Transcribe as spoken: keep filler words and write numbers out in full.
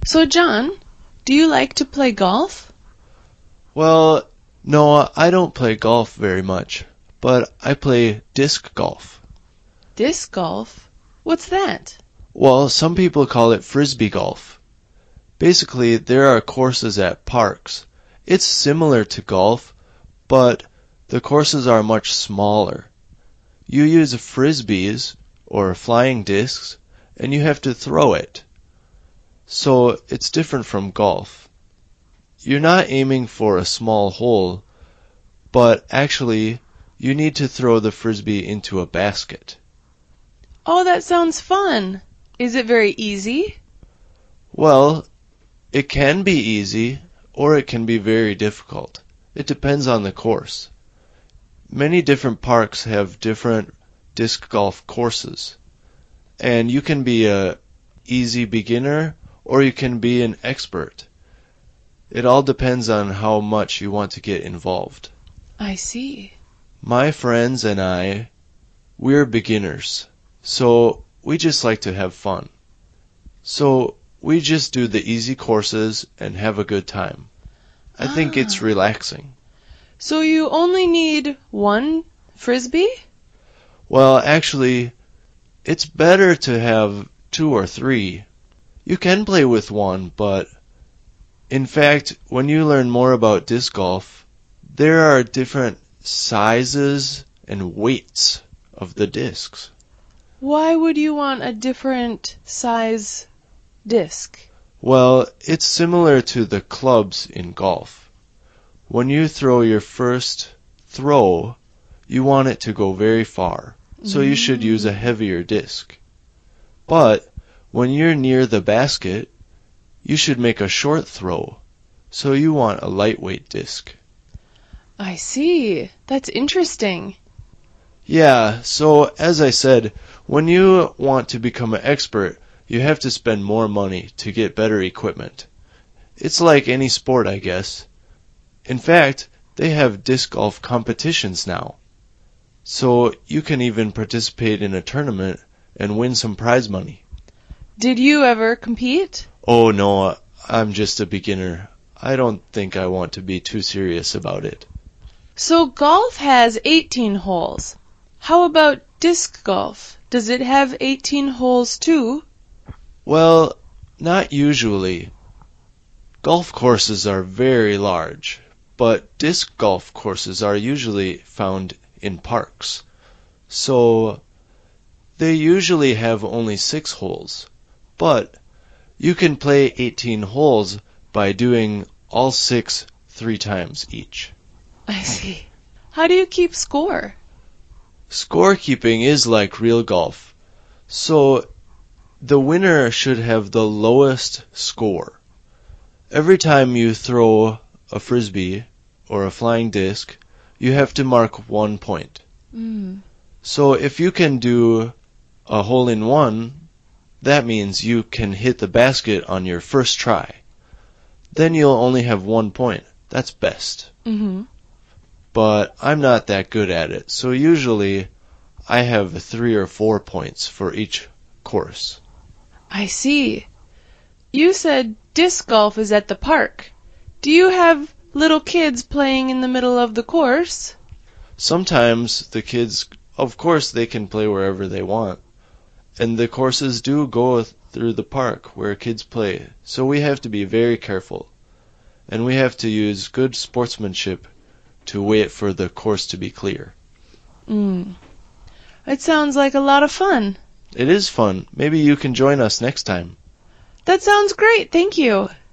So, John, do you like to play golf? Well, no, I don't play golf very much, but I play disc golf. Disc golf? What's that? Well, some people call it frisbee golf. Basically, there are courses at parks. It's similar to golf, but the courses are much smaller. You use frisbees, or flying discs, and you have to throw it. So it's different from golf. You're not aiming for a small hole, but actually you need to throw the frisbee into a basket. Oh, that sounds fun. Is it very easy? Well, it can be easy, or it can be very difficult. It depends on the course. Many different parks have different disc golf courses, and you can be a easy beginner or you can be an expert. It all depends on how much you want to get involved. I see. My friends and I, we're beginners, so we just like to have fun. So we just do the easy courses and have a good time. I Ah. think it's relaxing. So you only need one frisbee? Well, actually, it's better to have two or three. You can play with one, but in fact, when you learn more about disc golf, there are different sizes and weights of the discs. Why would you want a different size disc? Well, it's similar to the clubs in golf. When you throw your first throw, you want it to go very far, so you should use a heavier disc. But when you're near the basket, you should make a short throw, so you want a lightweight disc. I see. That's interesting. Yeah, so as I said, when you want to become an expert, you have to spend more money to get better equipment. It's like any sport, I guess. In fact, they have disc golf competitions now. So you can even participate in a tournament and win some prize money. Did you ever compete? Oh no, I'm just a beginner. I don't think I want to be too serious about it. So golf has eighteen holes. How about disc golf? Does it have eighteen holes too? Well, not usually. Golf courses are very large, but disc golf courses are usually found in parks. So they usually have only six holes, but you can play eighteen holes by doing all six three times each. I see. How do you keep score? Scorekeeping is like real golf. So the winner should have the lowest score. Every time you throw a frisbee or a flying disc, you have to mark one point. Mm. So if you can do a hole in one, that means you can hit the basket on your first try. Then you'll only have one point. That's best. Mm-hmm. But I'm not that good at it, so usually I have three or four points for each course. I see. You said disc golf is at the park. Do you have little kids playing in the middle of the course? Sometimes the kids, of course, they can play wherever they want. And the courses do go through the park where kids play, so we have to be very careful. And we have to use good sportsmanship to wait for the course to be clear. Mm. It sounds like a lot of fun. It is fun. Maybe you can join us next time. That sounds great. Thank you.